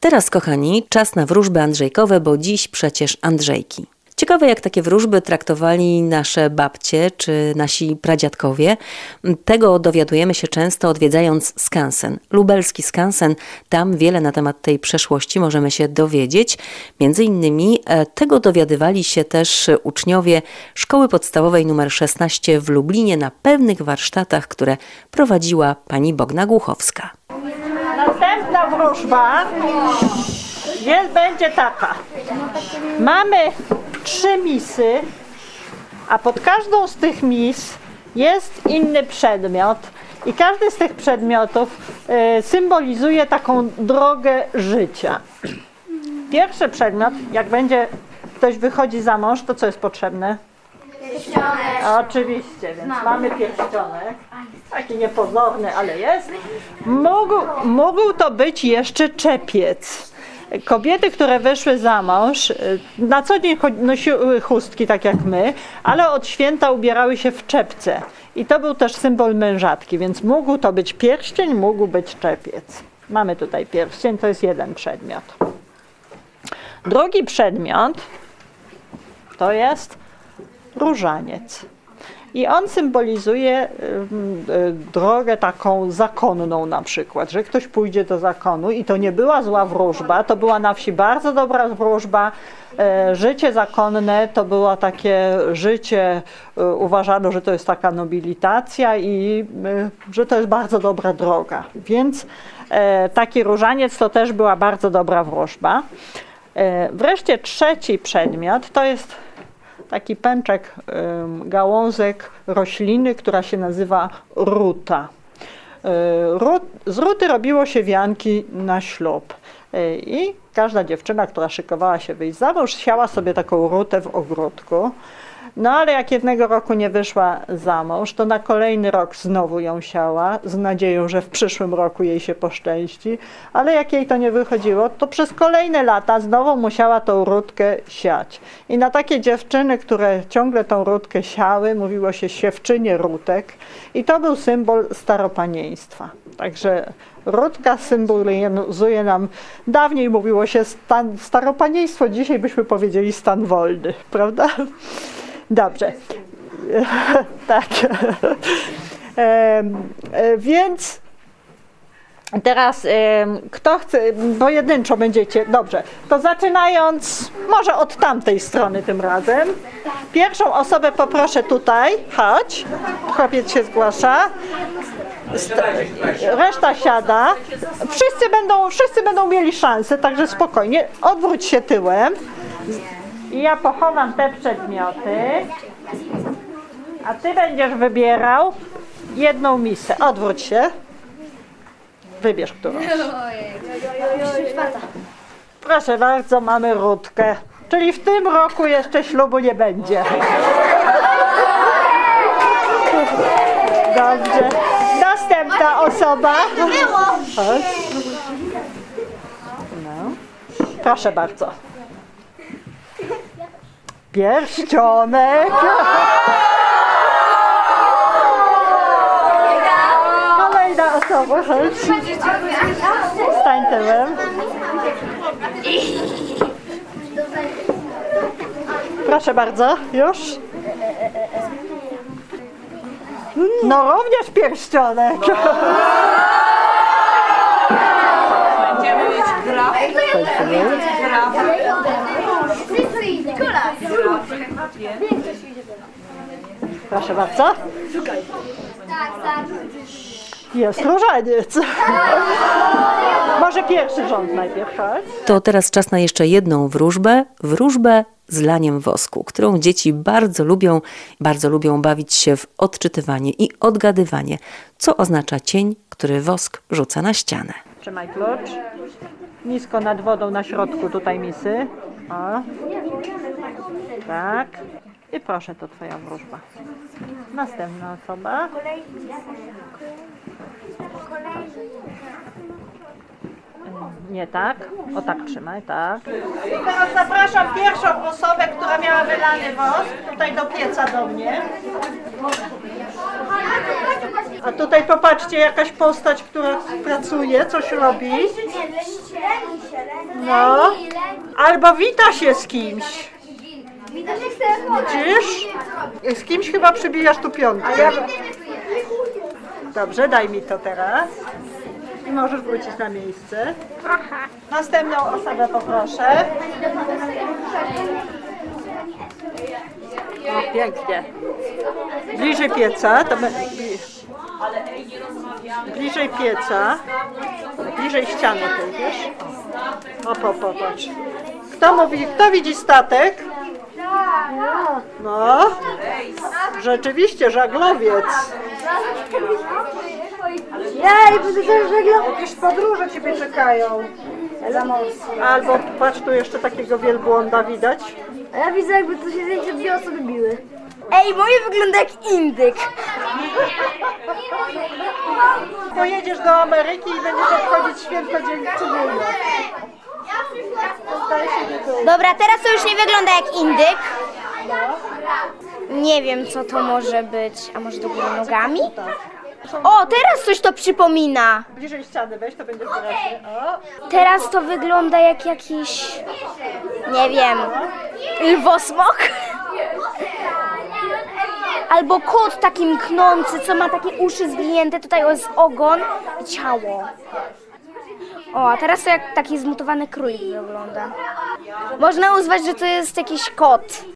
teraz, kochani, czas na wróżby andrzejkowe, bo dziś przecież Andrzejki. Ciekawe, jak takie wróżby traktowali nasze babcie czy nasi pradziadkowie. Tego dowiadujemy się często odwiedzając skansen. Lubelski skansen, tam wiele na temat tej przeszłości możemy się dowiedzieć. Między innymi tego dowiadywali się też uczniowie Szkoły Podstawowej nr 16 w Lublinie na pewnych warsztatach, które prowadziła pani Bogna Głuchowska. Następna wróżba będzie taka. Mamy 3 misy, a pod każdą z tych mis jest inny przedmiot i każdy z tych przedmiotów symbolizuje taką drogę życia. Pierwszy przedmiot, jak będzie ktoś wychodzi za mąż, to co jest potrzebne? Pierścionek. Oczywiście, więc mamy pierścionek. Taki niepozorny, ale jest. Mógł to być jeszcze czepiec. Kobiety, które wyszły za mąż, na co dzień nosiły chustki, tak jak my, ale od święta ubierały się w czepce. I to był też symbol mężatki, więc mógł to być pierścień, mógł być czepiec. Mamy tutaj pierścień, to jest jeden przedmiot. Drugi przedmiot to jest różaniec. I on symbolizuje drogę taką zakonną na przykład, że ktoś pójdzie do zakonu i to nie była zła wróżba, to była na wsi bardzo dobra wróżba. Życie zakonne to było takie życie, uważano, że to jest taka nobilitacja i że to jest bardzo dobra droga. Więc taki różaniec to też była bardzo dobra wróżba. Wreszcie trzeci przedmiot to jest taki pęczek, gałązek rośliny, która się nazywa ruta. Z ruty robiło się wianki na ślub i każda dziewczyna, która szykowała się wyjść za mąż, siała sobie taką rutę w ogródku. No ale jak jednego roku nie wyszła za mąż, to na kolejny rok znowu ją siała, z nadzieją, że w przyszłym roku jej się poszczęści, ale jak jej to nie wychodziło, to przez kolejne lata znowu musiała tą rutkę siać. I na takie dziewczyny, które ciągle tą rutkę siały, mówiło się siewczynie rutek i to był symbol staropanieństwa. Także rutka symbolizuje nam, dawniej mówiło się staropanieństwo, dzisiaj byśmy powiedzieli stan wolny, prawda? Dobrze, tak, więc teraz kto chce, pojedynczo będziecie, dobrze, to zaczynając może od tamtej strony tym razem. Pierwszą osobę poproszę tutaj, chodź, chłopiec się zgłasza, reszta siada, wszyscy będą mieli szansę, także spokojnie, odwróć się tyłem. I ja pochowam te przedmioty, a ty będziesz wybierał jedną misę. Odwróć się. Wybierz którąś. Proszę bardzo, mamy rutkę. Czyli w tym roku jeszcze ślubu nie będzie. Dobrze. Następna osoba. Chodź. No. Proszę bardzo. Pierścionek. Kolejna osoba, chodź. Stań tyłem. Proszę bardzo, już. No również pierścionek. Będziemy mieć graf. Proszę bardzo. Jest różaniec. Może pierwszy rząd najpierw, chodź. To teraz czas na jeszcze jedną wróżbę z laniem wosku, którą dzieci bardzo lubią bawić się w odczytywanie i odgadywanie, co oznacza cień, który wosk rzuca na ścianę. Trzymaj klucz. Nisko nad wodą na środku tutaj misy. O. Tak. I proszę, to twoja wróżba. Następna osoba. Nie tak. O tak trzymaj, tak. I teraz zapraszam pierwszą osobę, która miała wylany wosk, tutaj do pieca do mnie. A tutaj popatrzcie, jakaś postać, która pracuje, coś robi. No. Albo wita się z kimś. Widzisz? Z kimś chyba przybijasz tu piątkę. Dobrze, daj mi to teraz. I możesz wrócić na miejsce. Następną osobę poproszę. O, pięknie. Bliżej pieca. Bliżej pieca. Bliżej ściany tej, wiesz? O, popatrz. Kto widzi statek? No. Rzeczywiście, żaglowiec. Jej, bo to też żeglowiec. Jakieś podróże ciebie czekają. Albo patrz, tu jeszcze takiego wielbłąda widać. A ja widzę, jakby tu się więcej dwie osoby biły. Ej, moje wygląda jak indyk. Pojedziesz do Ameryki i będziesz obchodzić święto dziękczynienia. Dobra, teraz to już nie wygląda jak indyk. Nie wiem, co to może być. A może do góry nogami? O, teraz coś to przypomina. Bliżej ściany weź, to będzie wyraźnie. O, Teraz to wygląda jak jakiś... Nie wiem... Lwosmok? Albo kot taki mknący, co ma takie uszy zwinięte, tutaj jest ogon i ciało. O, a teraz to jak taki zmutowany królik wygląda. Można uznać, że to jest jakiś kot.